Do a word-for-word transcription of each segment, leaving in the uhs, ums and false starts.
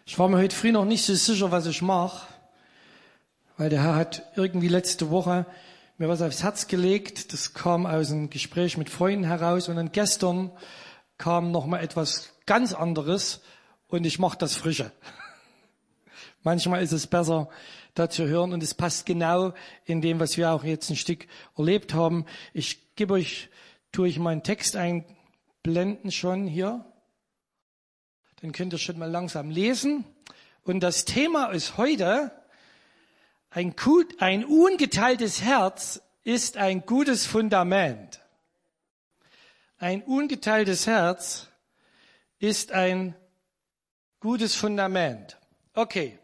Ich war mir heute früh noch nicht so sicher, was ich mache, weil der Herr hat irgendwie letzte Woche mir was aufs Herz gelegt. Das kam aus einem Gespräch mit Freunden heraus und dann gestern kam noch mal etwas ganz anderes und ich mache das frische. Manchmal ist es besser, da zu hören und es passt genau in dem, was wir auch jetzt ein Stück erlebt haben. Ich gebe euch, tue ich meinen Text einblenden schon hier. Dann könnt ihr schon mal langsam lesen. Und das Thema ist heute, ein, gut, ein ungeteiltes Herz ist ein gutes Fundament. Ein ungeteiltes Herz ist ein gutes Fundament. Okay.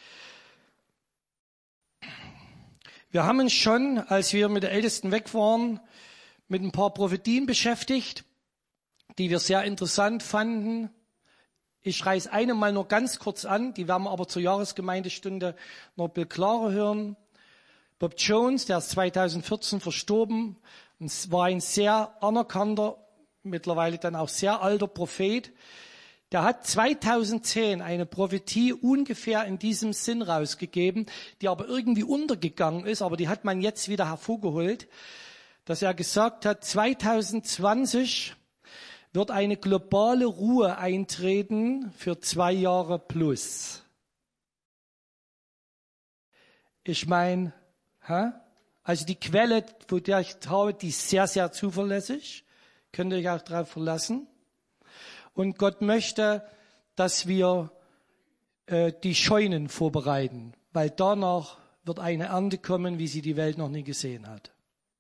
Wir haben uns schon, als wir mit der Ältesten weg waren, mit ein paar Prophetien beschäftigt, die wir sehr interessant fanden. Ich reiße eine mal nur ganz kurz an, die werden wir aber zur Jahresgemeindestunde noch ein bisschen klarer hören. Bob Jones, der ist zweitausendvierzehn verstorben, und war ein sehr anerkannter, mittlerweile dann auch sehr alter Prophet. Der hat zweitausendzehn eine Prophetie ungefähr in diesem Sinn rausgegeben, die aber irgendwie untergegangen ist, aber die hat man jetzt wieder hervorgeholt, dass er gesagt hat, zweitausendzwanzig wird eine globale Ruhe eintreten für zwei Jahre plus. Ich meine, also die Quelle, wo der ich habe, die ist sehr, sehr zuverlässig. Könnt ihr euch auch darauf verlassen. Und Gott möchte, dass wir äh, die Scheunen vorbereiten, weil danach wird eine Ernte kommen, wie sie die Welt noch nie gesehen hat.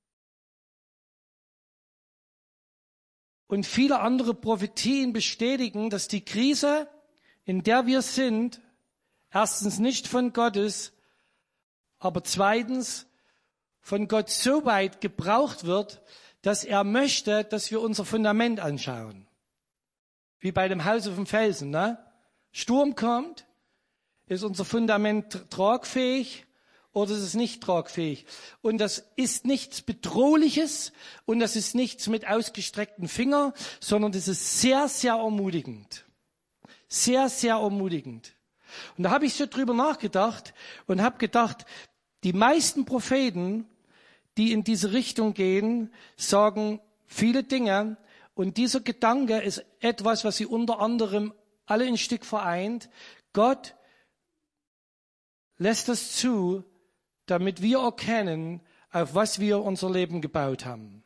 Und viele andere Prophetien bestätigen, dass die Krise, in der wir sind, erstens nicht von Gott ist, aber zweitens von Gott so weit gebraucht wird, dass er möchte, dass wir unser Fundament anschauen. Wie bei dem Haus auf dem Felsen, ne? Sturm kommt, ist unser Fundament tragfähig oder ist es nicht tragfähig? Und das ist nichts Bedrohliches und das ist nichts mit ausgestreckten Fingern, sondern das ist sehr, sehr ermutigend. Sehr, sehr ermutigend. Und da habe ich so drüber nachgedacht und habe gedacht, die meisten Propheten, die in diese Richtung gehen, sagen viele Dinge. Und dieser Gedanke ist etwas, was sie unter anderem alle ein Stück vereint. Gott lässt das zu, damit wir erkennen, auf was wir unser Leben gebaut haben.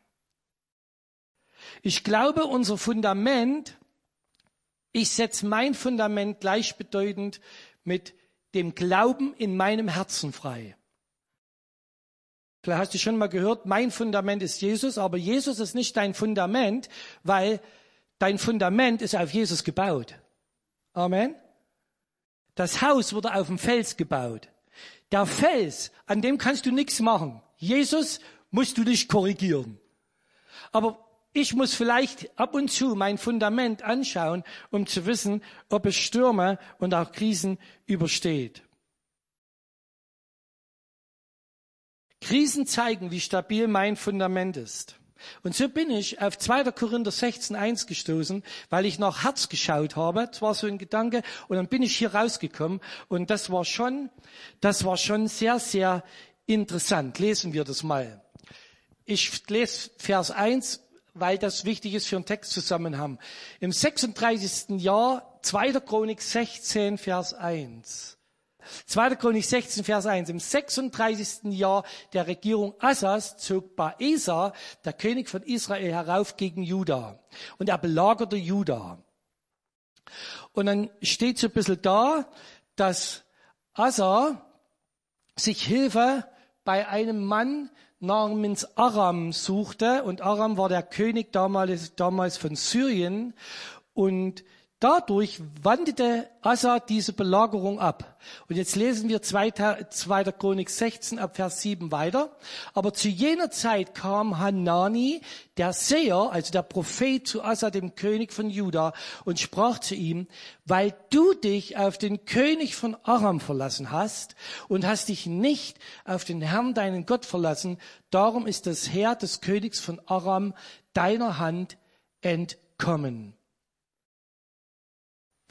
Ich glaube, unser Fundament, ich setze mein Fundament gleichbedeutend mit dem Glauben in meinem Herzen frei. Vielleicht hast du schon mal gehört, mein Fundament ist Jesus, aber Jesus ist nicht dein Fundament, weil dein Fundament ist auf Jesus gebaut. Amen. Das Haus wurde auf dem Fels gebaut. Der Fels, an dem kannst du nichts machen. Jesus musst du dich korrigieren. Aber ich muss vielleicht ab und zu mein Fundament anschauen, um zu wissen, ob es Stürme und auch Krisen übersteht. Krisen zeigen, wie stabil mein Fundament ist. Und so bin ich auf zweiter Korinther sechzehn eins gestoßen, weil ich nach Herz geschaut habe. Das war so ein Gedanke. Und dann bin ich hier rausgekommen. Und das war schon, das war schon sehr, sehr interessant. Lesen wir das mal. Ich lese Vers eins, weil das wichtig ist für einen Textzusammenhang. Im sechsunddreißigsten Jahr, zweiter Chronik sechzehn, Vers eins. zweiter Chronik sechzehn, Vers eins. Im sechsunddreißigsten Jahr der Regierung Asas zog Baesa, der König von Israel, herauf gegen Juda. Und er belagerte Juda. Und dann steht so ein bisschen da, dass Asa sich Hilfe bei einem Mann namens Aram suchte. Und Aram war der König damals, damals von Syrien. Und dadurch wandte Asa diese Belagerung ab. Und jetzt lesen wir zweiter Chronik sechzehn ab Vers sieben weiter. Aber zu jener Zeit kam Hanani, der Seher, also der Prophet, zu Asa, dem König von Juda, und sprach zu ihm, weil du dich auf den König von Aram verlassen hast und hast dich nicht auf den Herrn, deinen Gott, verlassen, darum ist das Heer des Königs von Aram deiner Hand entkommen.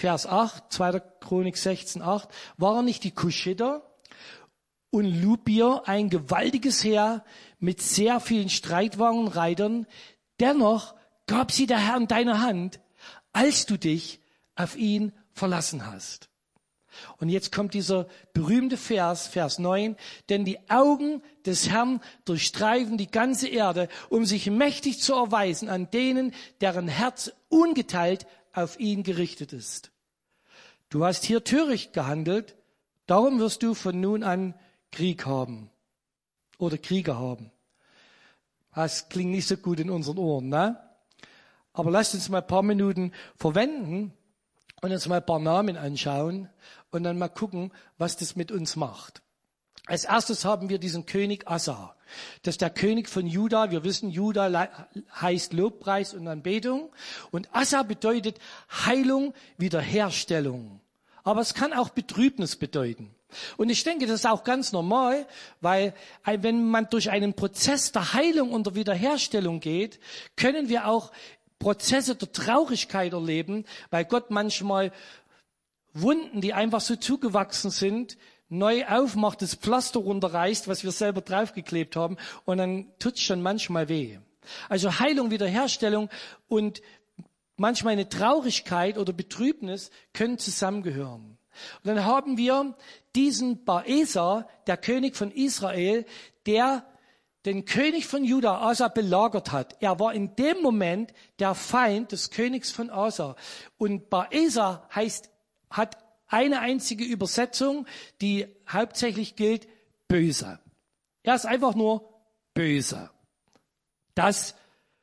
Vers acht, zweiter Chronik sechzehn, acht, waren nicht die Kuschiter und Lubier ein gewaltiges Heer mit sehr vielen Streitwagen und Reitern? Dennoch gab sie der Herr in deine Hand, als du dich auf ihn verlassen hast. Und jetzt kommt dieser berühmte Vers, Vers neun, denn die Augen des Herrn durchstreifen die ganze Erde, um sich mächtig zu erweisen an denen, deren Herz ungeteilt auf ihn gerichtet ist. Du hast hier töricht gehandelt, darum wirst du von nun an Krieg haben oder Kriege haben. Das klingt nicht so gut in unseren Ohren, ne? Aber lasst uns mal ein paar Minuten verwenden und uns mal ein paar Namen anschauen und dann mal gucken, was das mit uns macht. Als erstes haben wir diesen König Asa. Das ist der König von Juda. Wir wissen, Juda heißt Lobpreis und Anbetung. Und Asa bedeutet Heilung, Wiederherstellung. Aber es kann auch Betrübnis bedeuten. Und ich denke, das ist auch ganz normal, weil wenn man durch einen Prozess der Heilung und der Wiederherstellung geht, können wir auch Prozesse der Traurigkeit erleben, weil Gott manchmal Wunden, die einfach so zugewachsen sind, neu aufmacht, das Pflaster runterreißt, was wir selber draufgeklebt haben, und dann tut's schon manchmal weh. Also Heilung, Wiederherstellung und manchmal eine Traurigkeit oder Betrübnis können zusammengehören. Und dann haben wir diesen Baesa, der König von Israel, der den König von Juda, Asa, belagert hat. Er war in dem Moment der Feind des Königs von Asa. Und Baesa heißt, hat eine einzige Übersetzung, die hauptsächlich gilt, böse. Er ist einfach nur böse. Das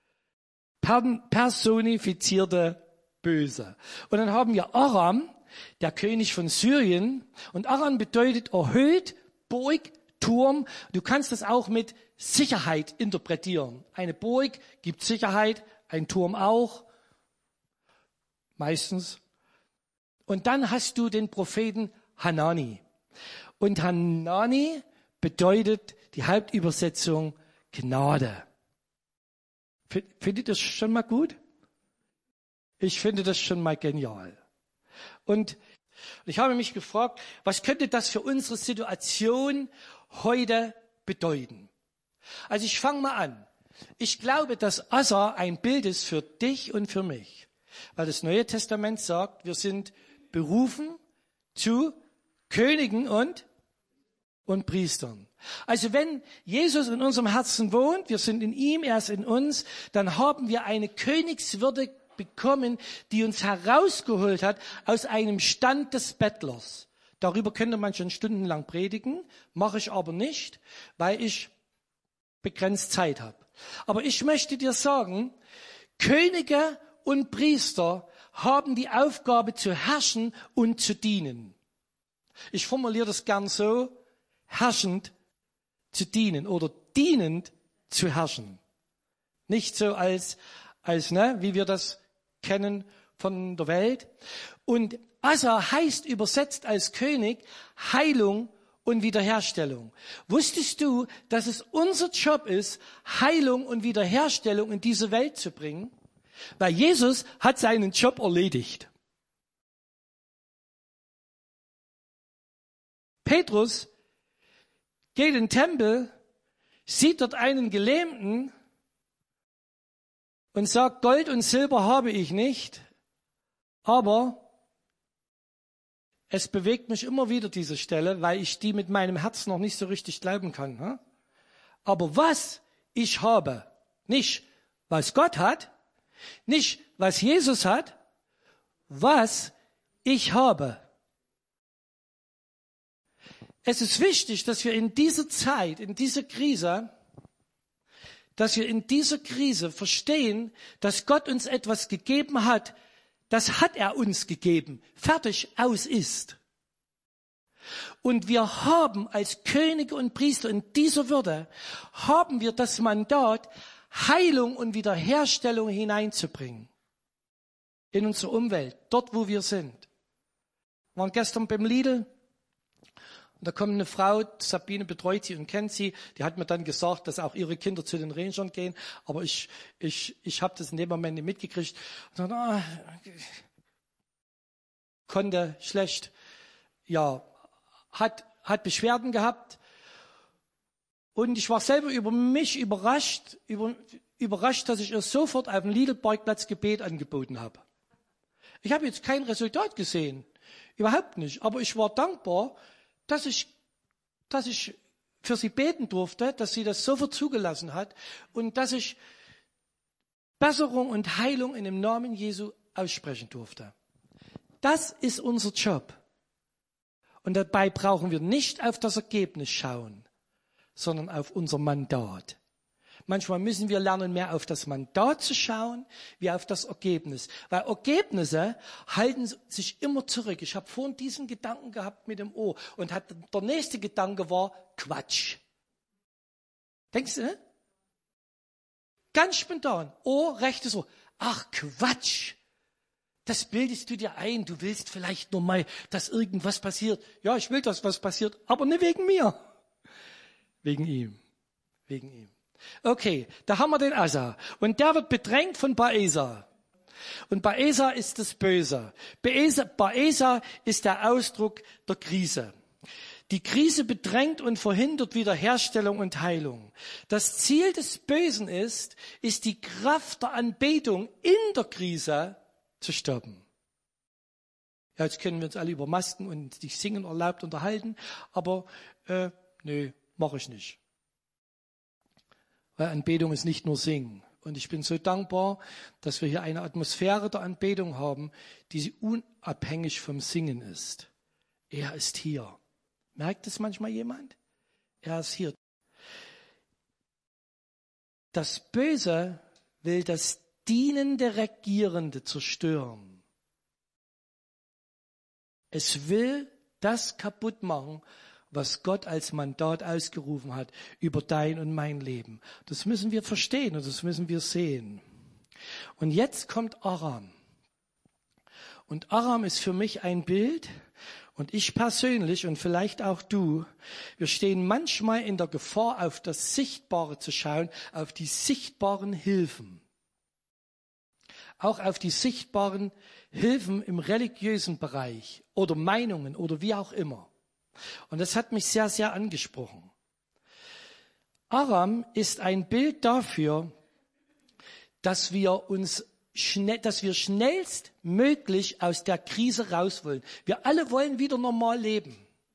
personifizierte Böse. Und dann haben wir Aram, der König von Syrien. Und Aram bedeutet erhöht, Burg, Turm. Du kannst das auch mit Sicherheit interpretieren. Eine Burg gibt Sicherheit, ein Turm auch, meistens. Und dann hast du den Propheten Hanani. Und Hanani bedeutet die Hauptübersetzung Gnade. Findet ihr das schon mal gut? Ich finde das schon mal genial. Und ich habe mich gefragt, was könnte das für unsere Situation heute bedeuten? Also ich fange mal an. Ich glaube, dass Asa ein Bild ist für dich und für mich. Weil das Neue Testament sagt, wir sind berufen zu Königen und, und Priestern. Also wenn Jesus in unserem Herzen wohnt, wir sind in ihm, er ist in uns, dann haben wir eine Königswürde bekommen, die uns herausgeholt hat aus einem Stand des Bettlers. Darüber könnte man schon stundenlang predigen, mache ich aber nicht, weil ich begrenzt Zeit habe. Aber ich möchte dir sagen, Könige und Priester haben die Aufgabe zu herrschen und zu dienen. Ich formuliere das gern so, herrschend zu dienen oder dienend zu herrschen. Nicht so als, als ne, wie wir das kennen von der Welt. Und Asa heißt übersetzt als König Heilung und Wiederherstellung. Wusstest du, dass es unser Job ist, Heilung und Wiederherstellung in diese Welt zu bringen? Weil Jesus hat seinen Job erledigt. Petrus geht in den Tempel, sieht dort einen Gelähmten und sagt, Gold und Silber habe ich nicht, aber es bewegt mich immer wieder diese Stelle, weil ich die mit meinem Herzen noch nicht so richtig glauben kann. Aber was ich habe, nicht was Gott hat, nicht was Jesus hat, was ich habe. Es ist wichtig, dass wir in dieser Zeit, in dieser Krise, dass wir in dieser Krise verstehen, dass Gott uns etwas gegeben hat, das hat er uns gegeben, fertig, aus ist. Und wir haben als Könige und Priester in dieser Würde, haben wir das Mandat, Heilung und Wiederherstellung hineinzubringen in unsere Umwelt, dort wo wir sind. Wir waren gestern beim Lidl und da kommt eine Frau, Sabine betreut sie und kennt sie, die hat mir dann gesagt, dass auch ihre Kinder zu den Rangern gehen, aber ich ich ich habe das in dem Moment nicht mitgekriegt. Und dann, ah, konnte schlecht, ja, hat, hat Beschwerden gehabt. Und ich war selber über mich überrascht, über, überrascht, dass ich ihr sofort auf dem Lidl-Parkplatz Gebet angeboten habe. Ich habe jetzt kein Resultat gesehen, überhaupt nicht. Aber ich war dankbar, dass ich, dass ich für sie beten durfte, dass sie das sofort zugelassen hat und dass ich Besserung und Heilung in dem Namen Jesu aussprechen durfte. Das ist unser Job. Und dabei brauchen wir nicht auf das Ergebnis schauen, sondern auf unser Mandat. Manchmal müssen wir lernen, mehr auf das Mandat zu schauen, wie auf das Ergebnis. Weil Ergebnisse halten sich immer zurück. Ich habe vorhin diesen Gedanken gehabt mit dem O und hat, der nächste Gedanke war Quatsch. Denkst du, ne? Ganz spontan. O, rechtes Ohr. Ach, Quatsch. Das bildest du dir ein. Du willst vielleicht nur mal, dass irgendwas passiert. Ja, ich will, dass was passiert, aber nicht wegen mir. Wegen ihm. Wegen ihm. Okay, da haben wir den Asa. Und der wird bedrängt von Baesa. Und Baesa ist das Böse. Baesa, Baesa ist der Ausdruck der Krise. Die Krise bedrängt und verhindert Wiederherstellung und Heilung. Das Ziel des Bösen ist, ist die Kraft der Anbetung in der Krise zu stoppen. Ja, jetzt können wir uns alle über Masken und die Singen erlaubt unterhalten, aber äh, nö, mache ich nicht. Weil Anbetung ist nicht nur Singen. Und ich bin so dankbar, dass wir hier eine Atmosphäre der Anbetung haben, die unabhängig vom Singen ist. Er ist hier. Merkt es manchmal jemand? Er ist hier. Das Böse will das dienende Regierende zerstören. Es will das kaputt machen, was Gott als Mandat ausgerufen hat über dein und mein Leben. Das müssen wir verstehen und das müssen wir sehen. Und jetzt kommt Aram. Und Aram ist für mich ein Bild, und ich persönlich und vielleicht auch du, wir stehen manchmal in der Gefahr, auf das Sichtbare zu schauen, auf die sichtbaren Hilfen. Auch auf die sichtbaren Hilfen im religiösen Bereich oder Meinungen oder wie auch immer. Und das hat mich sehr, sehr angesprochen. Aram ist ein Bild dafür, dass wir uns schnell, dass wir schnellstmöglich aus der Krise raus wollen. Wir alle wollen wieder normal leben.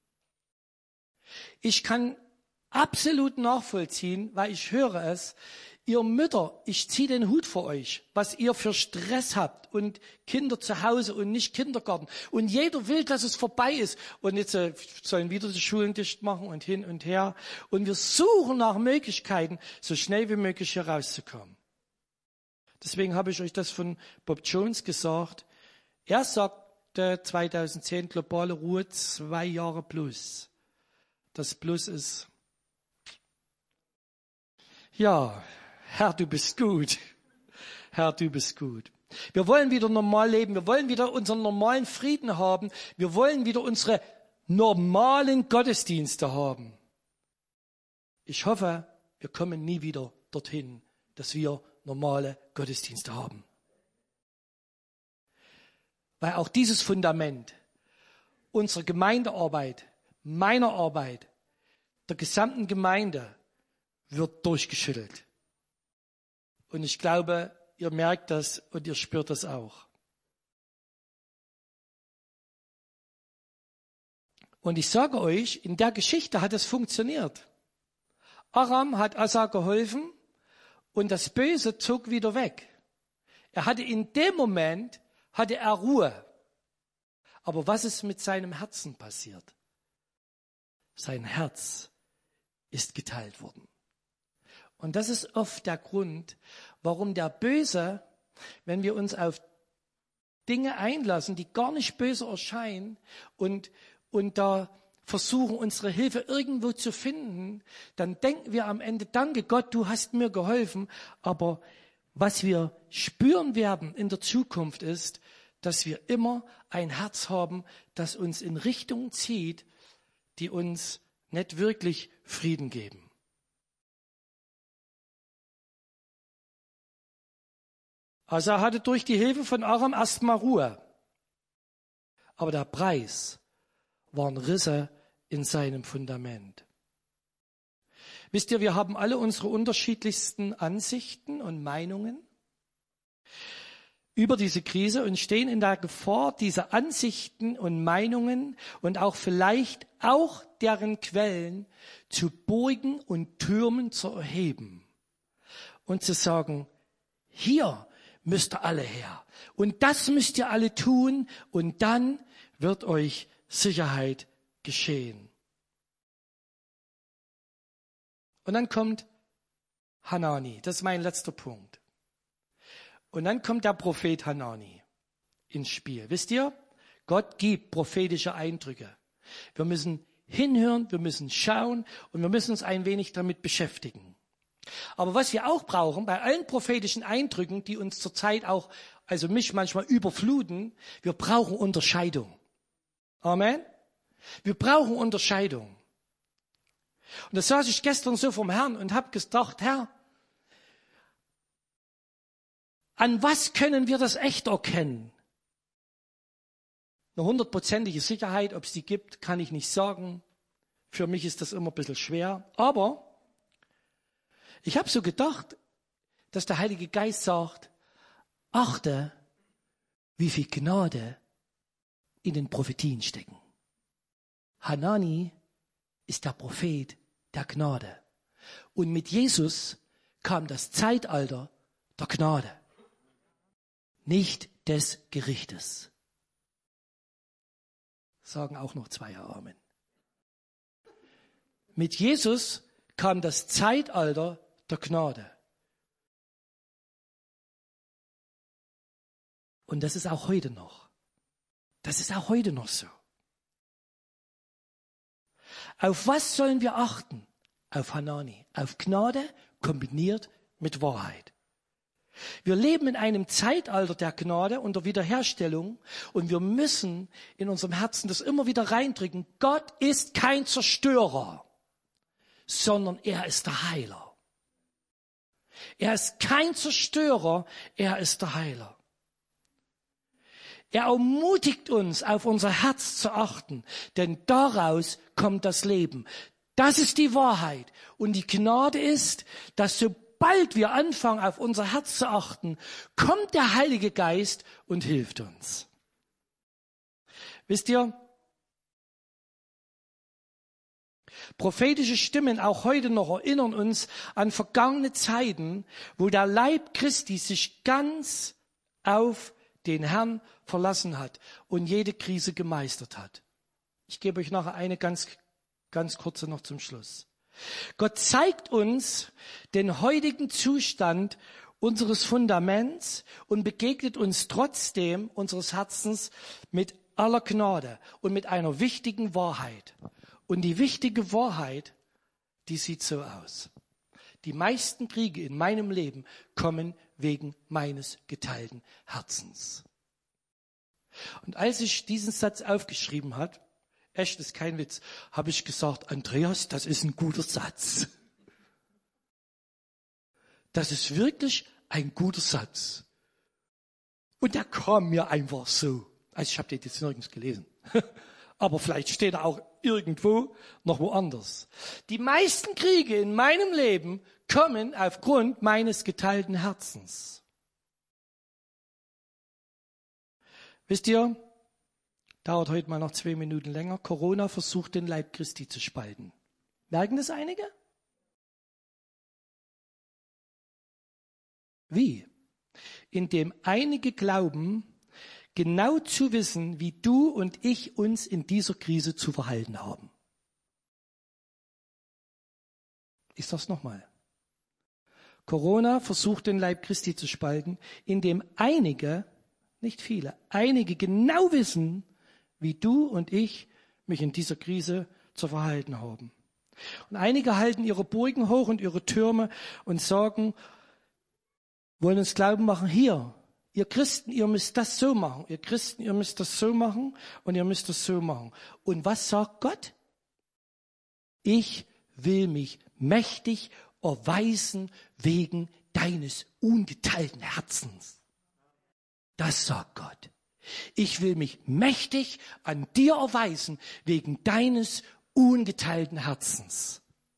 Ich kann absolut nachvollziehen, weil ich höre es, ihr Mütter, ich ziehe den Hut vor euch, was ihr für Stress habt und Kinder zu Hause und nicht Kindergarten. Und jeder will, dass es vorbei ist. Und jetzt äh, sollen wieder die Schulen dicht machen und hin und her. Und wir suchen nach Möglichkeiten, so schnell wie möglich hier rauszukommen. Deswegen habe ich euch das von Bob Jones gesagt. Er sagte zweitausendzehn, globale Ruhe, zwei Jahre plus. Das Plus ist, ja, Herr, du bist gut. Herr, du bist gut. Wir wollen wieder normal leben. Wir wollen wieder unseren normalen Frieden haben. Wir wollen wieder unsere normalen Gottesdienste haben. Ich hoffe, wir kommen nie wieder dorthin, dass wir normale Gottesdienste haben. Weil auch dieses Fundament unserer Gemeindearbeit, meiner Arbeit, der gesamten Gemeinde wird durchgeschüttelt. Und ich glaube, ihr merkt das und ihr spürt das auch. Und ich sage euch, in der Geschichte hat es funktioniert. Aram hat Asa geholfen und das Böse zog wieder weg. Er hatte in dem Moment, hatte er Ruhe. Aber was ist mit seinem Herzen passiert? Sein Herz ist geteilt worden. Und das ist oft der Grund, warum der Böse, wenn wir uns auf Dinge einlassen, die gar nicht böse erscheinen und, und da versuchen, unsere Hilfe irgendwo zu finden, dann denken wir am Ende, danke Gott, du hast mir geholfen. Aber was wir spüren werden in der Zukunft ist, dass wir immer ein Herz haben, das uns in Richtungen zieht, die uns nicht wirklich Frieden geben. Asa hatte durch die Hilfe von Aram erstmal Ruhe. aber der Preis waren Risse in seinem Fundament. Wisst ihr, wir haben alle unsere unterschiedlichsten Ansichten und Meinungen über diese Krise und stehen in der Gefahr, diese Ansichten und Meinungen und auch vielleicht auch deren Quellen zu beugen und Türmen zu erheben und zu sagen, hier müsst ihr alle her und das müsst ihr alle tun und dann wird euch Sicherheit geschehen. Und dann kommt Hanani, das ist mein letzter Punkt. Und dann kommt der Prophet Hanani ins Spiel. Wisst ihr, Gott gibt prophetische Eindrücke. Wir müssen hinhören, wir müssen schauen und wir müssen uns ein wenig damit beschäftigen. Aber was wir auch brauchen, bei allen prophetischen Eindrücken, die uns zurzeit auch, also mich manchmal überfluten, wir brauchen Unterscheidung. Amen? Wir brauchen Unterscheidung. Und da saß ich gestern so vom Herrn und habe gedacht, Herr, an was können wir das echt erkennen? Eine hundertprozentige Sicherheit, ob es die gibt, kann ich nicht sagen. Für mich ist das immer ein bisschen schwer. Aber ich habe so gedacht, dass der Heilige Geist sagt, achte, wie viel Gnade in den Prophetien stecken. Hanani ist der Prophet der Gnade. Und mit Jesus kam das Zeitalter der Gnade, nicht des Gerichtes. Sagen auch noch zwei Amen. Mit Jesus kam das Zeitalter der Gnade. Und das ist auch heute noch. Das ist auch heute noch so. Auf was sollen wir achten? Auf Hanani, auf Gnade kombiniert mit Wahrheit. Wir leben in einem Zeitalter der Gnade und der Wiederherstellung und wir müssen in unserem Herzen das immer wieder reindrücken. Gott ist kein Zerstörer, sondern er ist der Heiler. Er ist kein Zerstörer, er ist der Heiler. Er ermutigt uns, auf unser Herz zu achten, denn daraus kommt das Leben. Das ist die Wahrheit. Und die Gnade ist, dass sobald wir anfangen, auf unser Herz zu achten, kommt der Heilige Geist und hilft uns. Wisst ihr, prophetische Stimmen auch heute noch erinnern uns an vergangene Zeiten, wo der Leib Christi sich ganz auf den Herrn verlassen hat und jede Krise gemeistert hat. Ich gebe euch nachher eine ganz, ganz kurze noch zum Schluss. Gott zeigt uns den heutigen Zustand unseres Fundaments und begegnet uns trotzdem unseres Herzens mit aller Gnade und mit einer wichtigen Wahrheit. Und die wichtige Wahrheit, die sieht so aus. Die meisten Kriege in meinem Leben kommen wegen meines geteilten Herzens. Und als ich diesen Satz aufgeschrieben habe, echt, ist kein Witz, habe ich gesagt, Andreas, das ist ein guter Satz. Das ist wirklich ein guter Satz. Und der kam mir einfach so. Also ich habe den jetzt nirgends gelesen. Aber vielleicht steht er auch irgendwo noch woanders. Die meisten Kriege in meinem Leben kommen aufgrund meines geteilten Herzens. Wisst ihr, dauert heute mal noch zwei Minuten länger. Corona versucht, den Leib Christi zu spalten. Merken das einige? Wie? Indem einige glauben, genau zu wissen, wie du und ich uns in dieser Krise zu verhalten haben. Ich sag's nochmal. Corona versucht, den Leib Christi zu spalten, indem einige, nicht viele, einige genau wissen, wie du und ich mich in dieser Krise zu verhalten haben. Und einige halten ihre Burgen hoch und ihre Türme und sagen, wollen uns Glauben machen, hier, ihr Christen, ihr müsst das so machen, ihr Christen, ihr müsst das so machen und ihr müsst das so machen. Und was sagt Gott? Ich will mich mächtig erweisen wegen deines ungeteilten Herzens. Das sagt Gott. Ich will mich mächtig an dir erweisen wegen deines ungeteilten Herzens.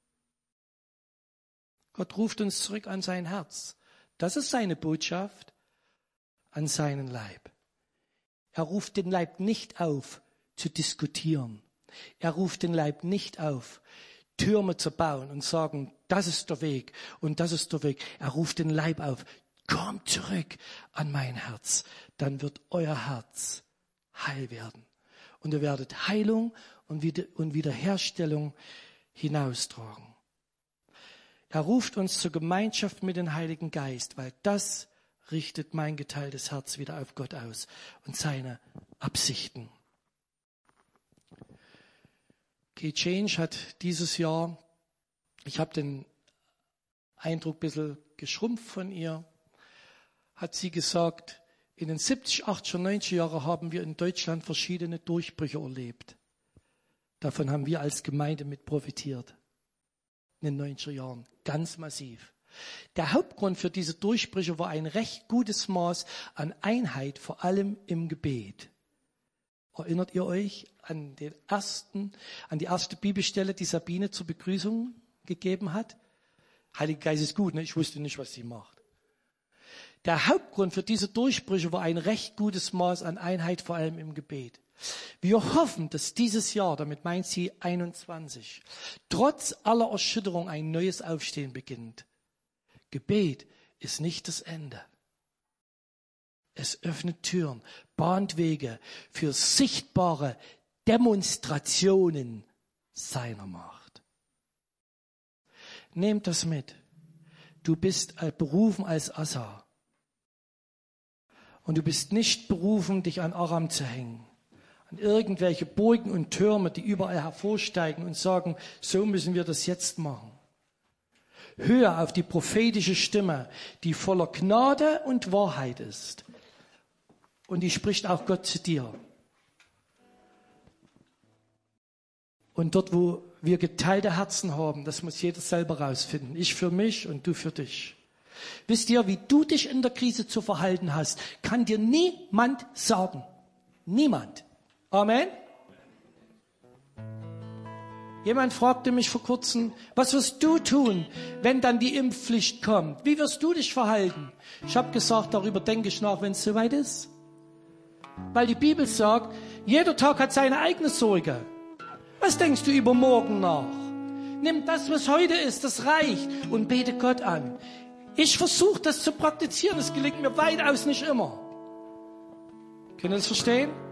Gott ruft uns zurück an sein Herz. Das ist seine Botschaft an seinen Leib. Er ruft den Leib nicht auf, zu diskutieren. Er ruft den Leib nicht auf, Türme zu bauen und sagen, das ist der Weg und das ist der Weg. Er ruft den Leib auf, kommt zurück an mein Herz. Dann wird euer Herz heil werden. Und ihr werdet Heilung und Wiederherstellung hinaustragen. Er ruft uns zur Gemeinschaft mit dem Heiligen Geist, weil das richtet mein geteiltes Herz wieder auf Gott aus und seine Absichten. Key Change hat dieses Jahr, ich habe den Eindruck ein bisschen geschrumpft von ihr, hat sie gesagt, in den siebzig, achtziger, neunziger Jahren haben wir in Deutschland verschiedene Durchbrüche erlebt. Davon haben wir als Gemeinde mit profitiert. In den neunziger Jahren, ganz massiv. Der Hauptgrund für diese Durchbrüche war ein recht gutes Maß an Einheit, vor allem im Gebet. Erinnert ihr euch an den ersten, an die erste Bibelstelle, die Sabine zur Begrüßung gegeben hat? Heiliger Geist ist gut, ne? Ich wusste nicht, was sie macht. Der Hauptgrund für diese Durchbrüche war ein recht gutes Maß an Einheit, vor allem im Gebet. Wir hoffen, dass dieses Jahr, damit meint sie einundzwanzig, trotz aller Erschütterung ein neues Aufstehen beginnt. Gebet ist nicht das Ende. Es öffnet Türen, bahnt Wege für sichtbare Demonstrationen seiner Macht. Nehmt das mit. Du bist berufen als Asa. Und du bist nicht berufen, dich an Aram zu hängen. An irgendwelche Burgen und Türme, die überall hervorsteigen und sagen, so müssen wir das jetzt machen. Hör auf die prophetische Stimme, die voller Gnade und Wahrheit ist. Und die spricht auch Gott zu dir. Und dort, wo wir geteilte Herzen haben, das muss jeder selber rausfinden. Ich für mich und du für dich. Wisst ihr, wie du dich in der Krise zu verhalten hast, kann dir niemand sagen. Niemand. Amen. Jemand fragte mich vor kurzem, was wirst du tun, wenn dann die Impfpflicht kommt? Wie wirst du dich verhalten? Ich habe gesagt, darüber denke ich nach, wenn es soweit ist. Weil die Bibel sagt, jeder Tag hat seine eigene Sorge. Was denkst du über morgen nach? Nimm das, was heute ist, das reicht und bete Gott an. Ich versuche das zu praktizieren, es gelingt mir weitaus nicht immer. Können Sie das verstehen?